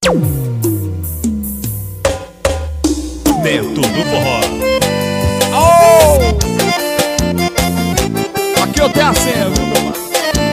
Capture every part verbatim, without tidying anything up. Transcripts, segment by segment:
Dentro do forró. Oh! Aqui eu tenho a senha, viu, meu mano?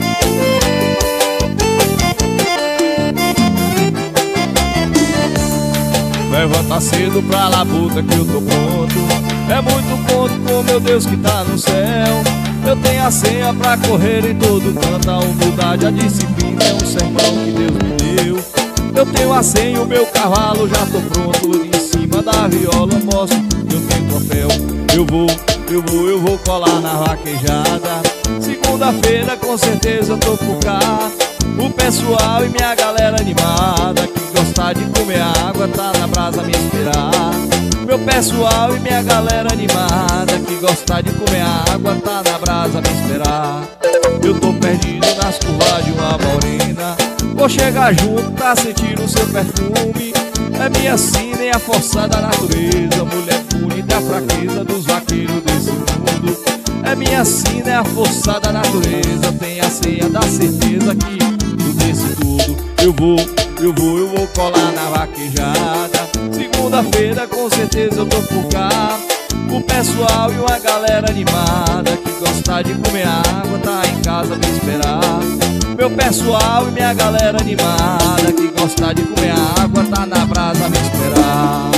Levanta cedo pra labuta que eu tô pronto. É muito conto com meu Deus que tá no céu. Eu tenho a senha pra correr em todo canto. A humildade, a disciplina é um sermão que Deus me deu. Eu tenho a senha, o meu cavalo já tô pronto. Em cima da viola mostro que eu tenho troféu. Eu vou, eu vou, eu vou colar na vaquejada. Segunda-feira com certeza eu tô por cá. O pessoal e minha galera animada que gosta de comer água tá na brasa me esperar. Meu pessoal e minha galera animada que gosta de comer água tá na brasa me esperar. Eu tô perdido nas curvas de uma morena. Vou chegar junto pra sentir o seu perfume. É minha sina e a força da natureza. Mulher bonita, a fraqueza dos vaqueiros desse mundo. É minha sina e a força da natureza. Tem a senha da certeza que desse tudo. Eu vou, eu vou, eu vou colar na vaquejada. Segunda-feira com certeza eu tô por cá. O pessoal e uma galera animada que gosta de comer água tá em casa me esperar. Meu pessoal e minha galera animada que gosta de comer água tá na brasa me esperar.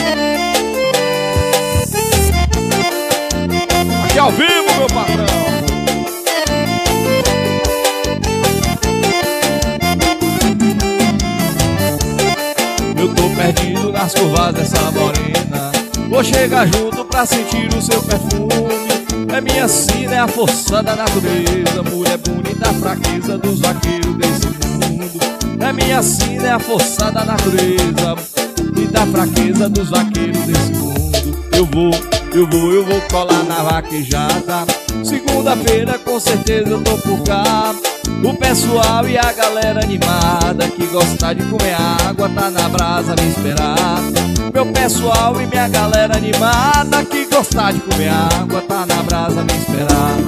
Aqui ao vivo, meu patrão. Eu tô perdido nas curvas dessa morena. Vou chegar junto pra sentir o seu perfume. É minha sina, é a força da natureza. Mulher bonita, a fraqueza dos vaqueiros desse mundo. É minha sina, é a força da natureza e da fraqueza dos vaqueiros desse mundo. Eu vou, eu vou, eu vou colar na vaquejada. Segunda-feira com certeza eu tô por cá. O pessoal e a galera animada que gosta de comer água tá na brasa me esperar. Meu pessoal e minha galera animada que gosta de comer água tá na brasa me esperar.